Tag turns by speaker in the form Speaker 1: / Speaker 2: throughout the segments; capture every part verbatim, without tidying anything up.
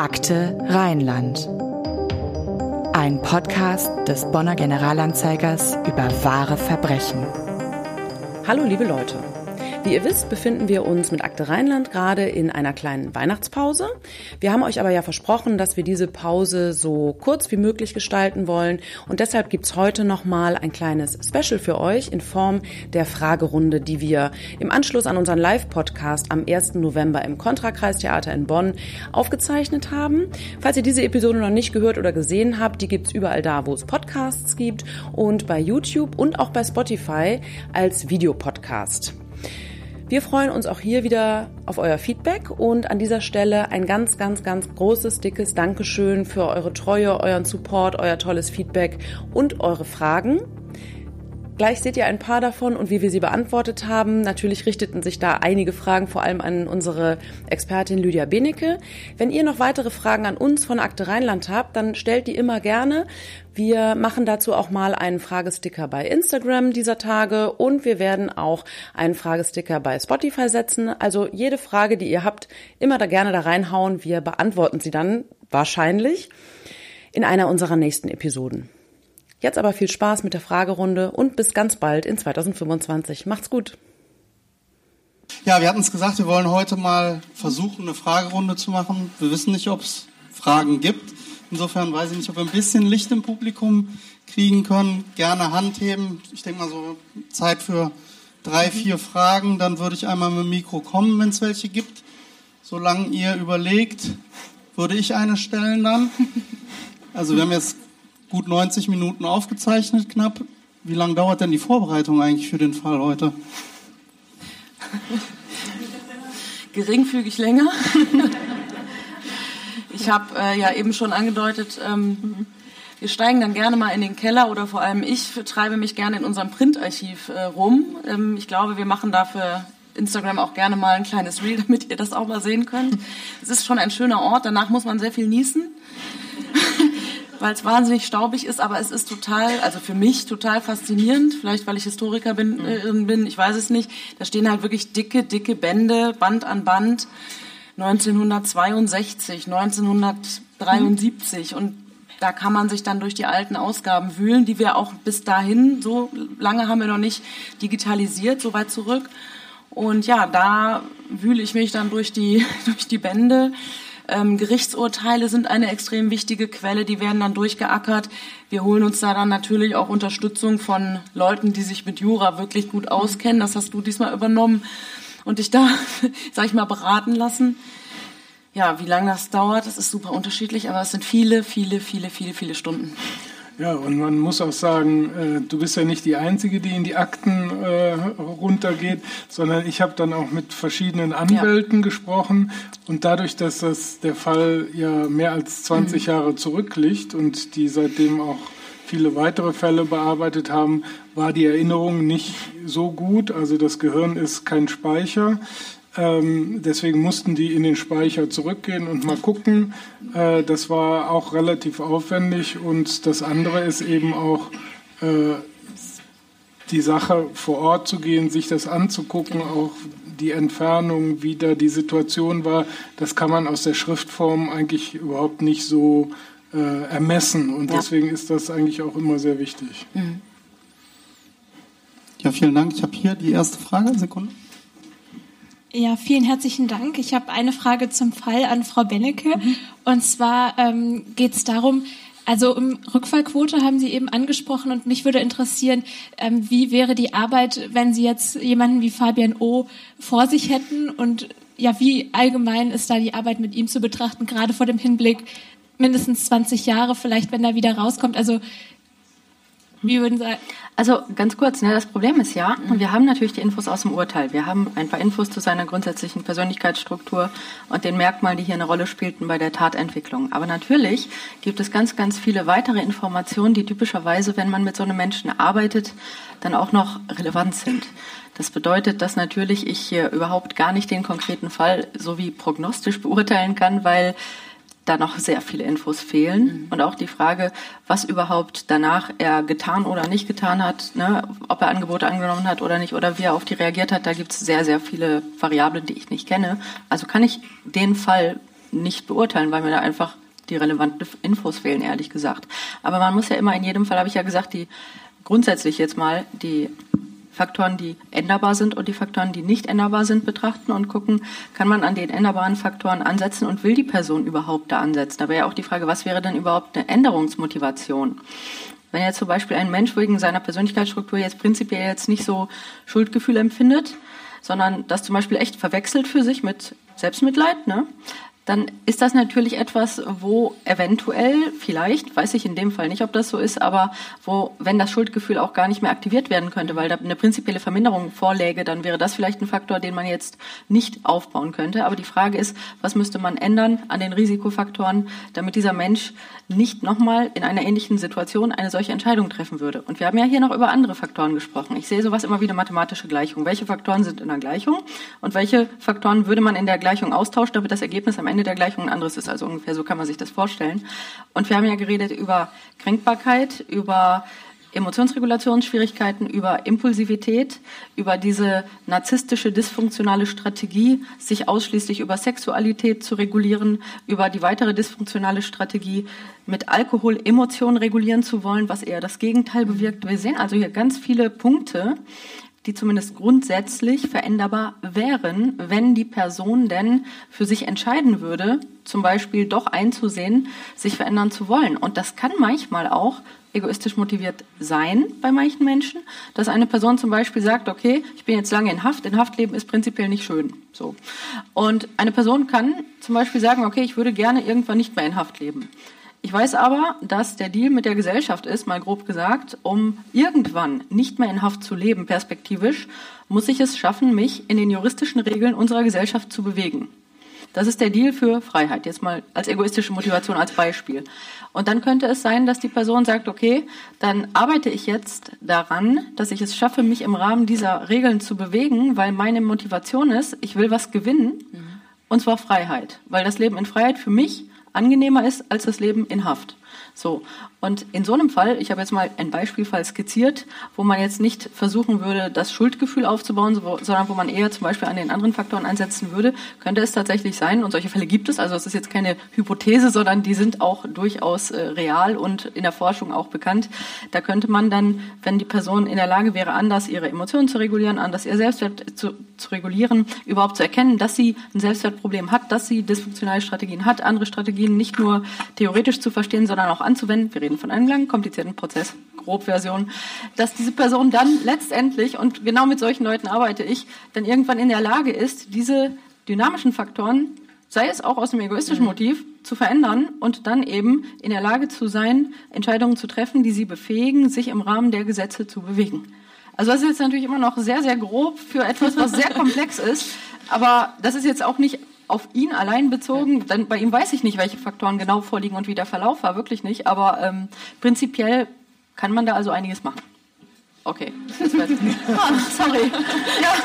Speaker 1: Akte Rheinland. Ein Podcast des Bonner Generalanzeigers über wahre Verbrechen.
Speaker 2: Hallo liebe Leute. Wie ihr wisst, befinden wir uns mit Akte Rheinland gerade in einer kleinen Weihnachtspause. Wir haben euch aber ja versprochen, dass wir diese Pause so kurz wie möglich gestalten wollen. Und deshalb gibt's heute nochmal ein kleines Special für euch in Form der Fragerunde, die wir im Anschluss an unseren Live-Podcast am ersten November im Kontra-Kreistheater in Bonn aufgezeichnet haben. Falls ihr diese Episode noch nicht gehört oder gesehen habt, die gibt's überall da, wo es Podcasts gibt und bei YouTube und auch bei Spotify als Videopodcast. Wir freuen uns auch hier wieder auf euer Feedback und an dieser Stelle ein ganz, ganz, ganz großes, dickes Dankeschön für eure Treue, euren Support, euer tolles Feedback und eure Fragen. Gleich seht ihr ein paar davon und wie wir sie beantwortet haben. Natürlich richteten sich da einige Fragen vor allem an unsere Expertin Lydia Benecke. Wenn ihr noch weitere Fragen an uns von Akte Rheinland habt, dann stellt die immer gerne. Wir machen dazu auch mal einen Fragesticker bei Instagram dieser Tage und wir werden auch einen Fragesticker bei Spotify setzen. Also jede Frage, die ihr habt, immer da gerne da reinhauen. Wir beantworten sie dann wahrscheinlich in einer unserer nächsten Episoden. Jetzt aber viel Spaß mit der Fragerunde und bis ganz bald in zweitausendfünfundzwanzig. Macht's gut.
Speaker 3: Ja, wir hatten es gesagt, wir wollen heute mal versuchen, eine Fragerunde zu machen. Wir wissen nicht, ob es Fragen gibt. Insofern weiß ich nicht, ob wir ein bisschen Licht im Publikum kriegen können. Gerne Hand heben. Ich denke mal so Zeit für drei, vier Fragen. Dann würde ich einmal mit dem Mikro kommen, wenn es welche gibt. Solange ihr überlegt, würde ich eine stellen dann. Also wir haben jetzt gut neunzig Minuten aufgezeichnet, knapp. Wie lange dauert denn die Vorbereitung eigentlich für den Fall heute?
Speaker 4: Geringfügig länger. Ich habe äh, ja eben schon angedeutet, ähm, wir steigen dann gerne mal in den Keller oder vor allem ich treibe mich gerne in unserem Printarchiv äh, rum. Ähm, ich glaube, wir machen dafür Instagram auch gerne mal ein kleines Reel, damit ihr das auch mal sehen könnt. Es ist schon ein schöner Ort, danach muss man sehr viel niesen, weil es wahnsinnig staubig ist, aber es ist total, also für mich total faszinierend, vielleicht weil ich Historiker bin, äh, bin, ich weiß es nicht. Da stehen halt wirklich dicke, dicke Bände, Band an Band, neunzehnhundertzweiundsechzig, neunzehnhundertdreiundsiebzig mhm. und da kann man sich dann durch die alten Ausgaben wühlen, die wir auch bis dahin, so lange haben wir noch nicht digitalisiert, so weit zurück. Und ja, da wühle ich mich dann durch die, durch die Bände. Ähm, Gerichtsurteile sind eine extrem wichtige Quelle, die werden dann durchgeackert. Wir holen uns da dann natürlich auch Unterstützung von Leuten, die sich mit Jura wirklich gut auskennen. Das hast du diesmal übernommen und dich da, sag ich mal, beraten lassen. Ja, wie lange das dauert, das ist super unterschiedlich, aber es sind viele, viele, viele, viele, viele Stunden.
Speaker 5: Ja, und man muss auch sagen, äh, du bist ja nicht die Einzige, die in die Akten äh, runtergeht, sondern ich habe dann auch mit verschiedenen Anwälten ja. gesprochen. Und dadurch, dass das der Fall ja mehr als zwanzig mhm. Jahre zurückliegt und die seitdem auch viele weitere Fälle bearbeitet haben, war die Erinnerung nicht so gut. Also das Gehirn ist kein Speicher. Ähm, deswegen mussten die in den Speicher zurückgehen und mal gucken. Äh, das war auch relativ aufwendig und das andere ist eben auch äh, die Sache vor Ort zu gehen, sich das anzugucken, auch die Entfernung, wie da die Situation war. Das kann man aus der Schriftform eigentlich überhaupt nicht so äh, ermessen und ja. deswegen ist das eigentlich auch immer sehr wichtig.
Speaker 3: Mhm. Ja, vielen Dank. Ich habe hier die erste Frage. Eine Sekunde.
Speaker 6: Ja, vielen herzlichen Dank. Ich habe eine Frage zum Fall an Frau Benecke. Mhm. Und zwar ähm, geht es darum, also um Rückfallquote haben Sie eben angesprochen und mich würde interessieren, ähm, wie wäre die Arbeit, wenn Sie jetzt jemanden wie Fabian O. vor sich hätten und ja, wie allgemein ist da die Arbeit mit ihm zu betrachten, gerade vor dem Hinblick mindestens zwanzig Jahre vielleicht, wenn er wieder rauskommt, also wie würden Sie...
Speaker 7: Also ganz kurz, ne, das Problem ist ja, wir haben natürlich die Infos aus dem Urteil. Wir haben ein paar Infos zu seiner grundsätzlichen Persönlichkeitsstruktur und den Merkmalen, die hier eine Rolle spielten bei der Tatentwicklung. Aber natürlich gibt es ganz, ganz viele weitere Informationen, die typischerweise, wenn man mit so einem Menschen arbeitet, dann auch noch relevant sind. Das bedeutet, dass natürlich ich hier überhaupt gar nicht den konkreten Fall so wie prognostisch beurteilen kann, weil da noch sehr viele Infos fehlen. Mhm. Und auch die Frage, was überhaupt danach er getan oder nicht getan hat, ne, ob er Angebote angenommen hat oder nicht oder wie er auf die reagiert hat, da gibt es sehr, sehr viele Variablen, die ich nicht kenne. Also kann ich den Fall nicht beurteilen, weil mir da einfach die relevanten Infos fehlen, ehrlich gesagt. Aber man muss ja immer in jedem Fall, habe ich ja gesagt, die grundsätzlich jetzt mal die Faktoren, die änderbar sind und die Faktoren, die nicht änderbar sind, betrachten und gucken, kann man an den änderbaren Faktoren ansetzen und will die Person überhaupt da ansetzen? Da wäre ja auch die Frage, was wäre denn überhaupt eine Änderungsmotivation? Wenn jetzt zum Beispiel ein Mensch wegen seiner Persönlichkeitsstruktur jetzt prinzipiell jetzt nicht so Schuldgefühl empfindet, sondern das zum Beispiel echt verwechselt für sich mit Selbstmitleid, ne? Dann ist das natürlich etwas, wo eventuell, vielleicht, weiß ich in dem Fall nicht, ob das so ist, aber wo, wenn das Schuldgefühl auch gar nicht mehr aktiviert werden könnte, weil da eine prinzipielle Verminderung vorläge, dann wäre das vielleicht ein Faktor, den man jetzt nicht aufbauen könnte. Aber die Frage ist, was müsste man ändern an den Risikofaktoren, damit dieser Mensch nicht nochmal in einer ähnlichen Situation eine solche Entscheidung treffen würde. Und wir haben ja hier noch über andere Faktoren gesprochen. Ich sehe sowas immer wieder mathematische Gleichungen. Welche Faktoren sind in der Gleichung und welche Faktoren würde man in der Gleichung austauschen, damit das Ergebnis am Ende der Gleichung ein anderes ist. Also ungefähr so kann man sich das vorstellen. Und wir haben ja geredet über Kränkbarkeit, über Emotionsregulationsschwierigkeiten, über Impulsivität, über diese narzisstische, dysfunktionale Strategie, sich ausschließlich über Sexualität zu regulieren, über die weitere dysfunktionale Strategie, mit Alkohol Emotionen regulieren zu wollen, was eher das Gegenteil bewirkt. Wir sehen also hier ganz viele Punkte, die zumindest grundsätzlich veränderbar wären, wenn die Person denn für sich entscheiden würde, zum Beispiel doch einzusehen, sich verändern zu wollen. Und das kann manchmal auch egoistisch motiviert sein bei manchen Menschen, dass eine Person zum Beispiel sagt, okay, ich bin jetzt lange in Haft, in Haft leben ist prinzipiell nicht schön. So. Und eine Person kann zum Beispiel sagen, okay, ich würde gerne irgendwann nicht mehr in Haft leben. Ich weiß aber, dass der Deal mit der Gesellschaft ist, mal grob gesagt, um irgendwann nicht mehr in Haft zu leben, perspektivisch, muss ich es schaffen, mich in den juristischen Regeln unserer Gesellschaft zu bewegen. Das ist der Deal für Freiheit, jetzt mal als egoistische Motivation, als Beispiel. Und dann könnte es sein, dass die Person sagt, okay, dann arbeite ich jetzt daran, dass ich es schaffe, mich im Rahmen dieser Regeln zu bewegen, weil meine Motivation ist, ich will was gewinnen, mhm. und zwar Freiheit. Weil das Leben in Freiheit für mich angenehmer ist als das Leben in Haft. So. Und in so einem Fall, ich habe jetzt mal einen Beispielfall skizziert, wo man jetzt nicht versuchen würde, das Schuldgefühl aufzubauen, sondern wo man eher zum Beispiel an den anderen Faktoren einsetzen würde, könnte es tatsächlich sein, und solche Fälle gibt es, also es ist jetzt keine Hypothese, sondern die sind auch durchaus äh, real und in der Forschung auch bekannt. Da könnte man dann, wenn die Person in der Lage wäre, anders ihre Emotionen zu regulieren, anders ihr Selbstwert zu, zu regulieren, überhaupt zu erkennen, dass sie ein Selbstwertproblem hat, dass sie dysfunktionale Strategien hat, andere Strategien nicht nur theoretisch zu verstehen, sondern auch anzuwenden. Wir reden von einem langen, komplizierten Prozess, Grobversion, dass diese Person dann letztendlich, und genau mit solchen Leuten arbeite ich, dann irgendwann in der Lage ist, diese dynamischen Faktoren, sei es auch aus dem egoistischen Motiv, zu verändern und dann eben in der Lage zu sein, Entscheidungen zu treffen, die sie befähigen, sich im Rahmen der Gesetze zu bewegen. Also das ist jetzt natürlich immer noch sehr, sehr grob für etwas, was sehr komplex ist, aber das ist jetzt auch nicht auf ihn allein bezogen, denn bei ihm weiß ich nicht, welche Faktoren genau vorliegen und wie der Verlauf war, wirklich nicht, aber ähm, prinzipiell kann man da also einiges machen. Okay. Ah, sorry. Ja.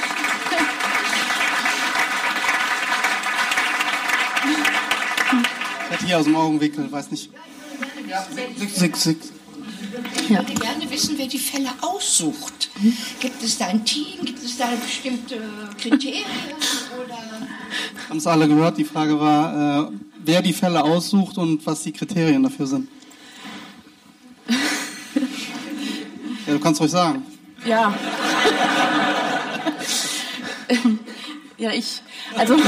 Speaker 3: Ich hatte hier aus dem Augenwinkel, weiß nicht. Ja, six, six, six.
Speaker 8: Ich würde gerne wissen, wer die Fälle aussucht. Gibt es da ein Team? Gibt es da bestimmte Kriterien? Oder?
Speaker 3: Haben es alle gehört. Die Frage war, äh, wer die Fälle aussucht und was die Kriterien dafür sind. Ja, du kannst ruhig sagen.
Speaker 4: Ja. Ja, ich. Also,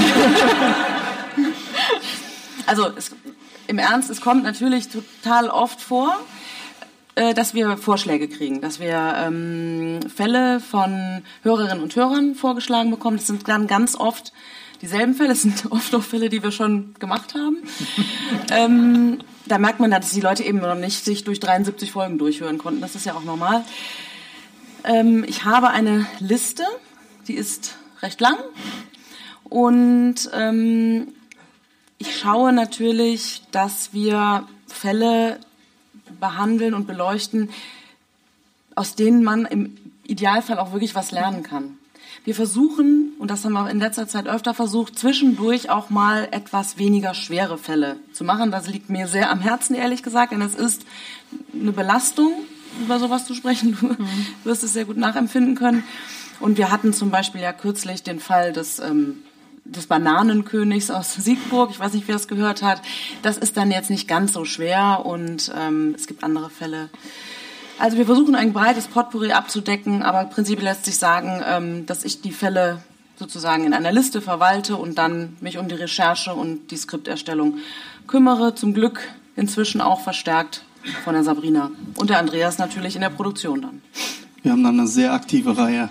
Speaker 4: also es, im Ernst, es kommt natürlich total oft vor, dass wir Vorschläge kriegen, dass wir ähm, Fälle von Hörerinnen und Hörern vorgeschlagen bekommen. Das sind dann ganz oft dieselben Fälle, das sind oft auch Fälle, die wir schon gemacht haben. ähm, da merkt man, dass die Leute eben noch nicht sich durch dreiundsiebzig Folgen durchhören konnten. Das ist ja auch normal. Ähm, ich habe eine Liste, die ist recht lang. Und ähm, ich schaue natürlich, dass wir Fälle behandeln und beleuchten, aus denen man im Idealfall auch wirklich was lernen kann. Wir versuchen, und das haben wir auch in letzter Zeit öfter versucht, zwischendurch auch mal etwas weniger schwere Fälle zu machen. Das liegt mir sehr am Herzen, ehrlich gesagt, denn es ist eine Belastung, über sowas zu sprechen. Du mhm. wirst es sehr gut nachempfinden können. Und wir hatten zum Beispiel ja kürzlich den Fall des ähm, des Bananenkönigs aus Siegburg, ich weiß nicht, wer es gehört hat, das ist dann jetzt nicht ganz so schwer und ähm, es gibt andere Fälle. Also wir versuchen ein breites Potpourri abzudecken, aber prinzipiell lässt sich sagen, ähm, dass ich die Fälle sozusagen in einer Liste verwalte und dann mich um die Recherche und die Skripterstellung kümmere. Zum Glück inzwischen auch verstärkt von der Sabrina und der Andreas natürlich in der Produktion dann.
Speaker 3: Wir haben dann eine sehr aktive Reihe.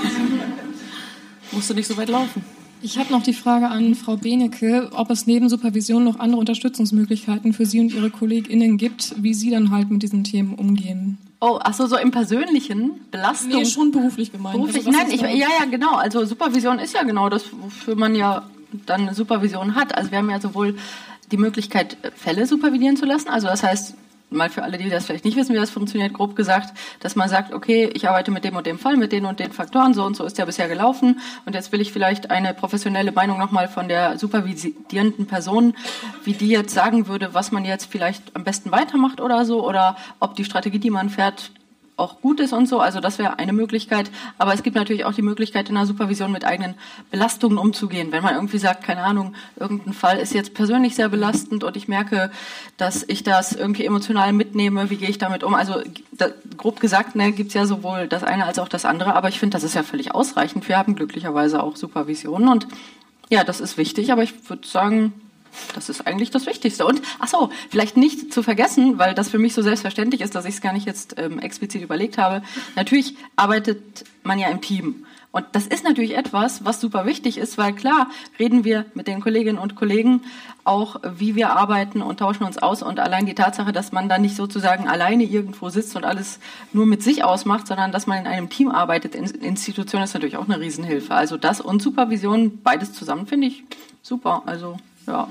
Speaker 4: Musst du nicht so weit laufen.
Speaker 9: Ich habe noch die Frage an Frau Benecke, ob es neben Supervision noch andere Unterstützungsmöglichkeiten für Sie und Ihre KollegInnen gibt, wie Sie dann halt mit diesen Themen umgehen.
Speaker 7: Oh, ach so, so im persönlichen Belastung.
Speaker 9: Nee, schon beruflich gemeint.
Speaker 7: Beruflich,
Speaker 9: also
Speaker 7: nein, ich, ja, ja, genau. Also Supervision ist ja genau das, wofür man ja dann eine Supervision hat. Also wir haben ja sowohl die Möglichkeit, Fälle supervidieren zu lassen. Also das heißt, mal für alle, die das vielleicht nicht wissen, wie das funktioniert, grob gesagt, dass man sagt, okay, ich arbeite mit dem und dem Fall, mit den und den Faktoren, so und so ist der bisher gelaufen und jetzt will ich vielleicht eine professionelle Meinung nochmal von der supervisierenden Person, wie die jetzt sagen würde, was man jetzt vielleicht am besten weitermacht oder so oder ob die Strategie, die man fährt, auch gut ist und so, also das wäre eine Möglichkeit, aber es gibt natürlich auch die Möglichkeit, in der Supervision mit eigenen Belastungen umzugehen. Wenn man irgendwie sagt, keine Ahnung, irgendein Fall ist jetzt persönlich sehr belastend und ich merke, dass ich das irgendwie emotional mitnehme, wie gehe ich damit um? Also da, grob gesagt, ne, gibt's ja sowohl das eine als auch das andere, aber ich finde, das ist ja völlig ausreichend. Wir haben glücklicherweise auch Supervisionen und ja, das ist wichtig, aber ich würde sagen, das ist eigentlich das Wichtigste. Und, ach so, vielleicht nicht zu vergessen, weil das für mich so selbstverständlich ist, dass ich es gar nicht jetzt ähm, explizit überlegt habe. Natürlich arbeitet man ja im Team. Und das ist natürlich etwas, was super wichtig ist, weil klar reden wir mit den Kolleginnen und Kollegen auch, wie wir arbeiten und tauschen uns aus. Und allein die Tatsache, dass man da nicht sozusagen alleine irgendwo sitzt und alles nur mit sich ausmacht, sondern dass man in einem Team arbeitet, in Institutionen, ist natürlich auch eine Riesenhilfe. Also das und Supervision, beides zusammen, finde ich super. Also ja.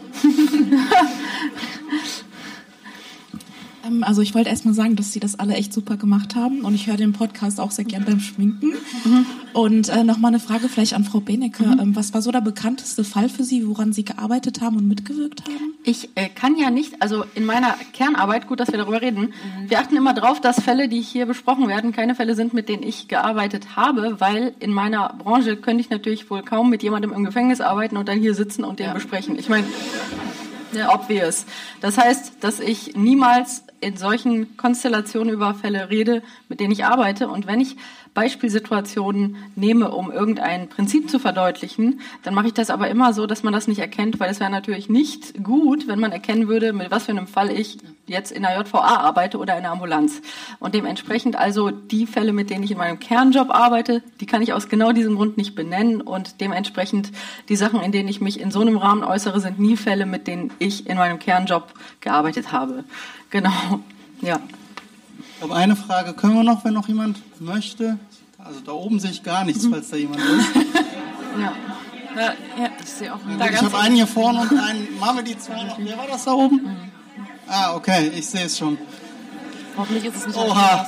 Speaker 10: Also ich wollte erst mal sagen, dass Sie das alle echt super gemacht haben und ich höre den Podcast auch sehr gern beim Schminken. Mhm. Und äh, nochmal eine Frage vielleicht an Frau Benecke. Mhm. Ähm, was war so der bekannteste Fall für Sie, woran Sie gearbeitet haben und mitgewirkt haben?
Speaker 7: Ich äh, kann ja nicht, also in meiner Kernarbeit, gut, dass wir darüber reden, mhm. wir achten immer drauf, dass Fälle, die hier besprochen werden, keine Fälle sind, mit denen ich gearbeitet habe, weil in meiner Branche könnte ich natürlich wohl kaum mit jemandem im Gefängnis arbeiten und dann hier sitzen und den ja. besprechen. Ich meine, ja, obvious. Das heißt, dass ich niemals in solchen Konstellationen über Fälle rede, mit denen ich arbeite. Und wenn ich Beispielsituationen nehme, um irgendein Prinzip zu verdeutlichen, dann mache ich das aber immer so, dass man das nicht erkennt, weil es wäre natürlich nicht gut, wenn man erkennen würde, mit was für einem Fall ich jetzt in der J V A arbeite oder in der Ambulanz. Und dementsprechend also die Fälle, mit denen ich in meinem Kernjob arbeite, die kann ich aus genau diesem Grund nicht benennen und dementsprechend die Sachen, in denen ich mich in so einem Rahmen äußere, sind nie Fälle, mit denen ich in meinem Kernjob gearbeitet habe. Genau, ja.
Speaker 3: Ich glaube, eine Frage können wir noch, wenn noch jemand möchte. Also da oben sehe ich gar nichts, falls da jemand ist.
Speaker 7: Ja.
Speaker 4: Ja, ja, ich sehe auch
Speaker 3: ja, ich habe einen hier vorne und einen. Machen wir die zwei noch. Wer war das da oben? Mhm. Ah, okay, ich sehe es schon.
Speaker 4: Hoffentlich ist es nicht
Speaker 3: Oha.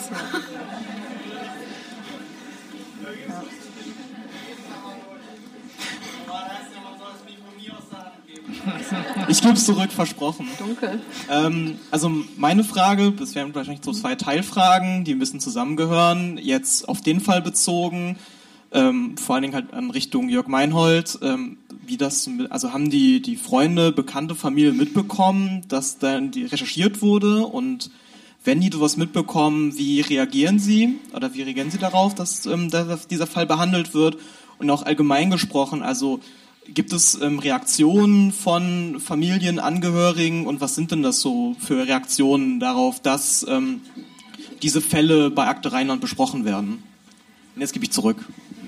Speaker 3: Ich gebe es zurück, versprochen.
Speaker 7: Dunkel.
Speaker 11: Ähm, also meine Frage, das wären wahrscheinlich so zwei Teilfragen, die ein bisschen zusammengehören, jetzt auf den Fall bezogen, ähm, vor allen Dingen halt an Richtung Jörg Meinhold, ähm, wie das, also haben die, die Freunde, bekannte Familie mitbekommen, dass dann die recherchiert wurde und wenn die sowas mitbekommen, wie reagieren sie oder wie reagieren sie darauf, dass, ähm, dass dieser Fall behandelt wird und auch allgemein gesprochen, also gibt es ähm, Reaktionen von Familienangehörigen und was sind denn das so für Reaktionen darauf, dass ähm, diese Fälle bei Akte Rheinland besprochen werden? Und jetzt gebe ich zurück.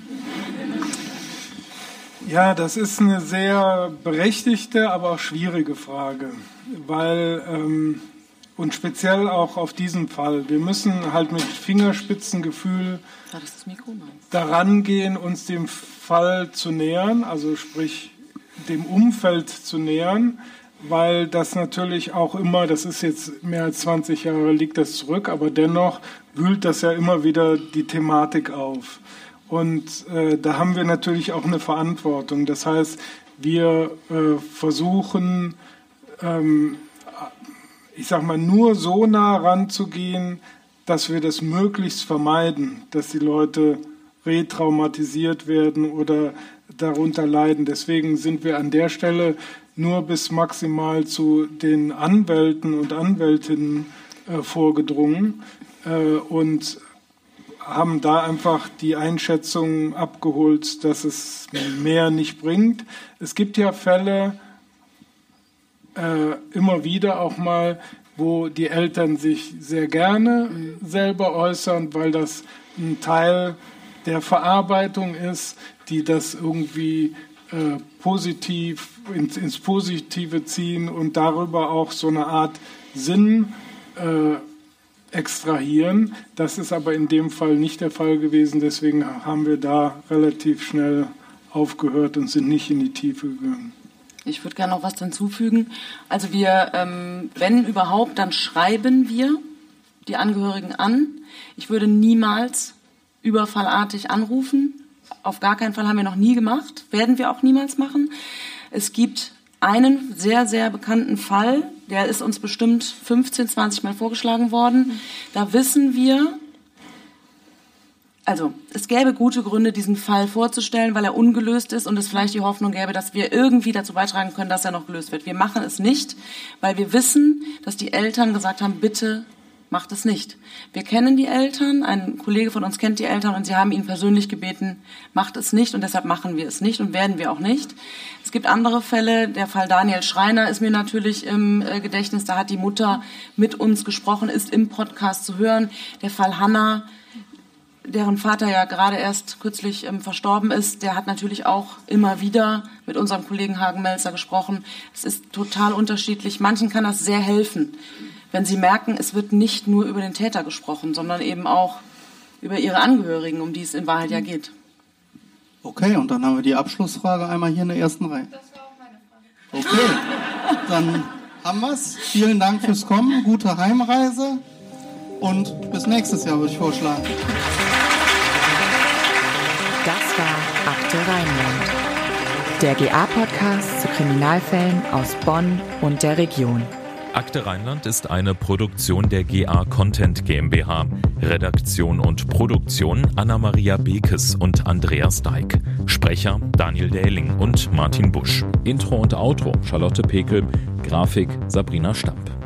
Speaker 5: Ja, das ist eine sehr berechtigte, aber auch schwierige Frage, weil ähm, und speziell auch auf diesen Fall. Wir müssen halt mit Fingerspitzengefühl daran gehen, uns dem Fall zu nähern, also sprich dem Umfeld zu nähern, weil das natürlich auch immer, das ist jetzt mehr als zwanzig Jahre, liegt das zurück, aber dennoch wühlt das ja immer wieder die Thematik auf. Und äh, da haben wir natürlich auch eine Verantwortung. Das heißt, wir äh, versuchen, ähm, ich sag mal, nur so nah ranzugehen, dass wir das möglichst vermeiden, dass die Leute retraumatisiert werden oder darunter leiden. Deswegen sind wir an der Stelle nur bis maximal zu den Anwälten und Anwältinnen äh, vorgedrungen äh, und haben da einfach die Einschätzung abgeholt, dass es mehr nicht bringt. Es gibt ja Fälle, äh, immer wieder auch mal, wo die Eltern sich sehr gerne selber äußern, weil das ein Teil der Verarbeitung ist, die das irgendwie äh, positiv ins, ins Positive ziehen und darüber auch so eine Art Sinn äh, extrahieren. Das ist aber in dem Fall nicht der Fall gewesen, deswegen haben wir da relativ schnell aufgehört und sind nicht in die Tiefe gegangen.
Speaker 4: Ich würde gerne noch was hinzufügen. Also wir, ähm, wenn überhaupt, dann schreiben wir die Angehörigen an. Ich würde niemals überfallartig anrufen. Auf gar keinen Fall, haben wir noch nie gemacht. Werden wir auch niemals machen. Es gibt einen sehr, sehr bekannten Fall, der ist uns bestimmt fünfzehn, zwanzig Mal vorgeschlagen worden. Da wissen wir, also es gäbe gute Gründe, diesen Fall vorzustellen, weil er ungelöst ist und es vielleicht die Hoffnung gäbe, dass wir irgendwie dazu beitragen können, dass er noch gelöst wird. Wir machen es nicht, weil wir wissen, dass die Eltern gesagt haben, bitte macht es nicht. Wir kennen die Eltern, ein Kollege von uns kennt die Eltern und sie haben ihn persönlich gebeten, macht es nicht und deshalb machen wir es nicht und werden wir auch nicht. Es gibt andere Fälle, der Fall Daniel Schreiner ist mir natürlich im Gedächtnis, da hat die Mutter mit uns gesprochen, ist im Podcast zu hören. Der Fall Hanna, deren Vater ja gerade erst kürzlich ähm, verstorben ist, der hat natürlich auch immer wieder mit unserem Kollegen Hagen Melzer gesprochen. Es ist total unterschiedlich. Manchen kann das sehr helfen, wenn sie merken, es wird nicht nur über den Täter gesprochen, sondern eben auch über ihre Angehörigen, um die es in Wahrheit ja geht.
Speaker 3: Okay, und dann haben wir die Abschlussfrage einmal hier in der ersten Reihe. Das war auch meine Frage. Okay, dann haben wir es. Vielen Dank fürs Kommen, gute Heimreise und bis nächstes Jahr, würde ich vorschlagen.
Speaker 1: Das war Akte Rheinland, der G A-Podcast zu Kriminalfällen aus Bonn und der Region.
Speaker 12: Akte Rheinland ist eine Produktion der G A Content GmbH. Redaktion und Produktion Anna-Maria Bekes und Andreas Deik. Sprecher Daniel Dähling und Martin Busch. Intro und Outro Charlotte Pekel. Grafik Sabrina Stamp.